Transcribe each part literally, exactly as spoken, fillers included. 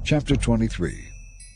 Chapter twenty-three.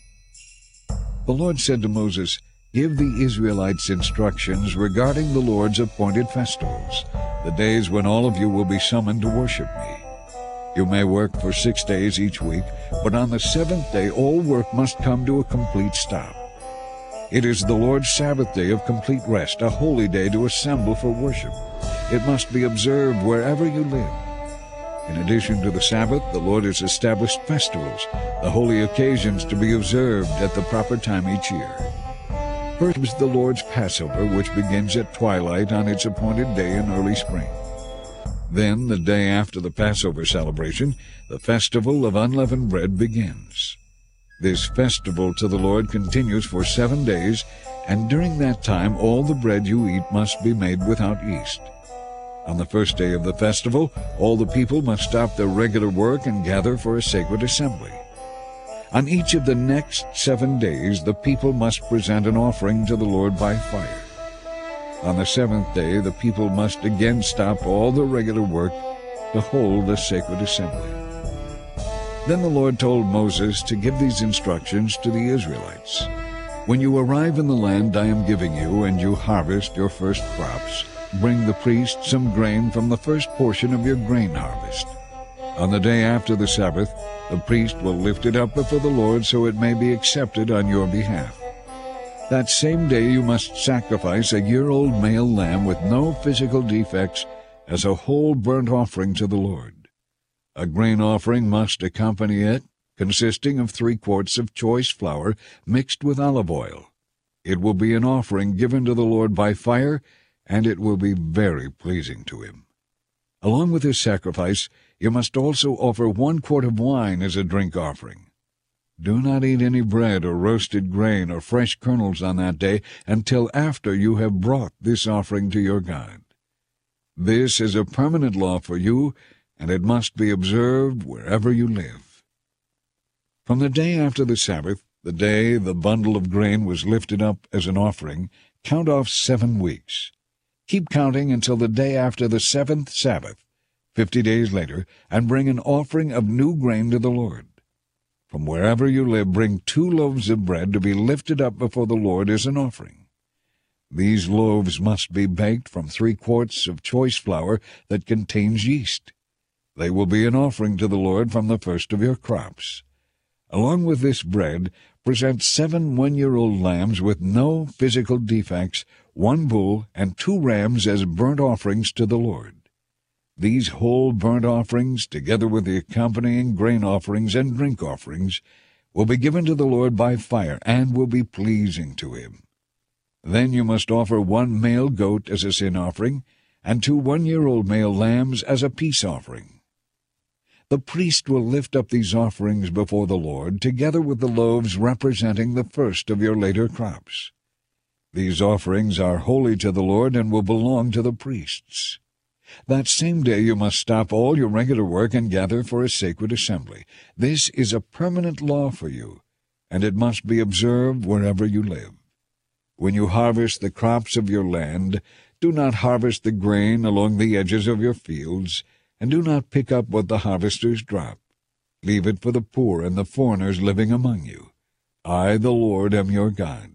The Lord said to Moses, "Give the Israelites instructions regarding the Lord's appointed festivals, the days when all of you will be summoned to worship me. You may work for six days each week, but on the seventh day all work must come to a complete stop. It is the Lord's Sabbath day of complete rest, a holy day to assemble for worship. It must be observed wherever you live. In addition to the Sabbath, the Lord has established festivals, the holy occasions to be observed at the proper time each year. First is the Lord's Passover, which begins at twilight on its appointed day in early spring. Then, the day after the Passover celebration, the festival of unleavened bread begins. This festival to the Lord continues for seven days, and during that time all the bread you eat must be made without yeast. On the first day of the festival, all the people must stop their regular work and gather for a sacred assembly. On each of the next seven days, the people must present an offering to the Lord by fire. On the seventh day, the people must again stop all their regular work to hold a sacred assembly. Then the Lord told Moses to give these instructions to the Israelites. When you arrive in the land I am giving you, and you harvest your first crops, bring the priest some grain from the first portion of your grain harvest. On the day after the Sabbath, the priest will lift it up before the Lord so it may be accepted on your behalf. That same day you must sacrifice a year-old male lamb with no physical defects as a whole burnt offering to the Lord. A grain offering must accompany it, consisting of three quarts of choice flour mixed with olive oil. It will be an offering given to the Lord by fire, and it will be very pleasing to him. Along with this sacrifice, you must also offer one quart of wine as a drink offering. Do not eat any bread or roasted grain or fresh kernels on that day until after you have brought this offering to your God. This is a permanent law for you, and it must be observed wherever you live. From the day after the Sabbath, the day the bundle of grain was lifted up as an offering, count off seven weeks. Keep counting until the day after the seventh Sabbath, fifty days later, and bring an offering of new grain to the Lord. From wherever you live, bring two loaves of bread to be lifted up before the Lord as an offering. These loaves must be baked from three quarts of choice flour that contains yeast. They will be an offering to the Lord from the first of your crops. Along with this bread, present seven one-year-old lambs with no physical defects, one bull, and two rams as burnt offerings to the Lord. These whole burnt offerings, together with the accompanying grain offerings and drink offerings, will be given to the Lord by fire and will be pleasing to him. Then you must offer one male goat as a sin offering, and two one-year-old male lambs as a peace offering. The priest will lift up these offerings before the Lord, together with the loaves representing the first of your later crops. These offerings are holy to the Lord and will belong to the priests. That same day you must stop all your regular work and gather for a sacred assembly. This is a permanent law for you, and it must be observed wherever you live. When you harvest the crops of your land, do not harvest the grain along the edges of your fields, and do not pick up what the harvesters drop. Leave it for the poor and the foreigners living among you. I, the Lord, am your God.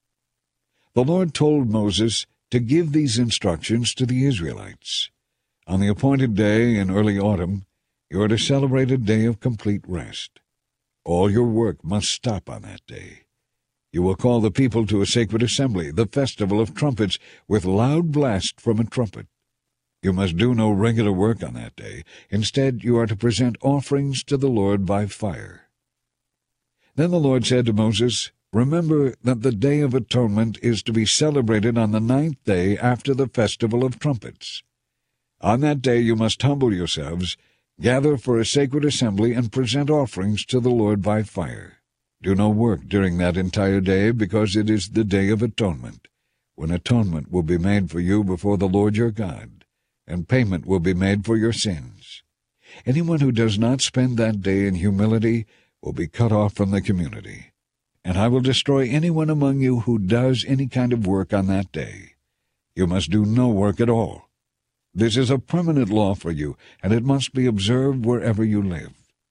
The Lord told Moses to give these instructions to the Israelites. On the appointed day in early autumn, you are to celebrate a day of complete rest. All your work must stop on that day. You will call the people to a sacred assembly, the festival of trumpets, with loud blast from a trumpet. You must do no regular work on that day. Instead, you are to present offerings to the Lord by fire. Then the Lord said to Moses, "Remember that the Day of Atonement is to be celebrated on the ninth day after the festival of trumpets. On that day you must humble yourselves, gather for a sacred assembly, and present offerings to the Lord by fire. Do no work during that entire day, because it is the Day of Atonement, when atonement will be made for you before the Lord your God, and payment will be made for your sins. Anyone who does not spend that day in humility will be cut off from the community. And I will destroy anyone among you who does any kind of work on that day. You must do no work at all. This is a permanent law for you, and it must be observed wherever you live.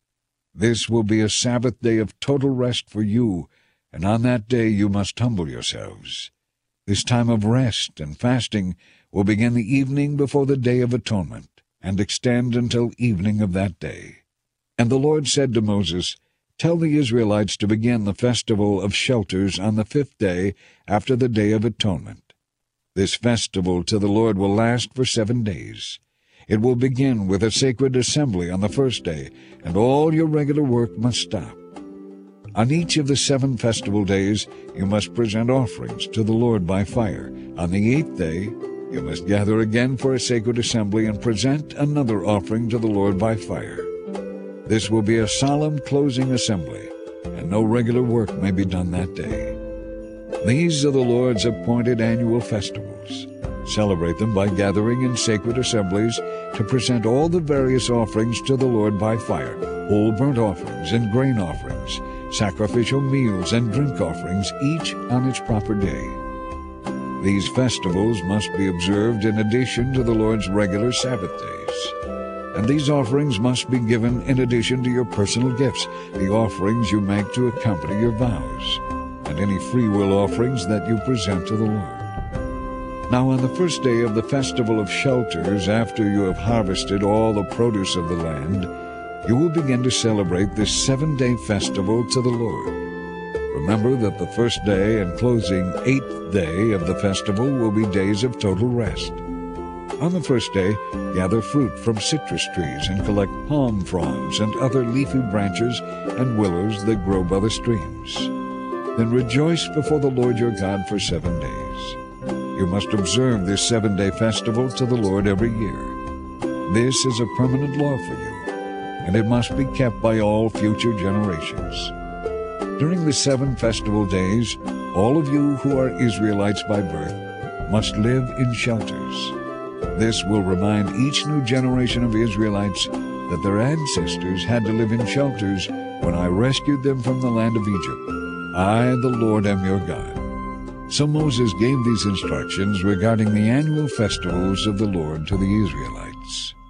This will be a Sabbath day of total rest for you, and on that day you must humble yourselves. This time of rest and fasting will begin the evening before the Day of Atonement, and extend until evening of that day. And the Lord said to Moses, Tell the Israelites to begin the festival of shelters on the fifth day after the Day of Atonement. This festival to the Lord will last for seven days. It will begin with a sacred assembly on the first day, and all your regular work must stop. On each of the seven festival days you must present offerings to the Lord by fire. On the eighth day you must gather again for a sacred assembly and present another offering to the Lord by fire. This will be a solemn closing assembly, and no regular work may be done that day. These are the Lord's appointed annual festivals. Celebrate them by gathering in sacred assemblies to present all the various offerings to the Lord by fire, whole burnt offerings and grain offerings, sacrificial meals and drink offerings, each on its proper day. These festivals must be observed in addition to the Lord's regular Sabbath days. And these offerings must be given in addition to your personal gifts, the offerings you make to accompany your vows, and any free-will offerings that you present to the Lord. Now on the first day of the Festival of Shelters, after you have harvested all the produce of the land, you will begin to celebrate this seven-day festival to the Lord. Remember that the first day and closing eighth day of the festival will be days of total rest. On the first day, gather fruit from citrus trees and collect palm fronds and other leafy branches and willows that grow by the streams. Then rejoice before the Lord your God for seven days. You must observe this seven-day festival to the Lord every year. This is a permanent law for you, and it must be kept by all future generations. During the seven festival days, all of you who are Israelites by birth must live in shelters. This will remind each new generation of Israelites that their ancestors had to live in shelters when I rescued them from the land of Egypt. I, the Lord, am your God. So Moses gave these instructions regarding the annual festivals of the Lord to the Israelites.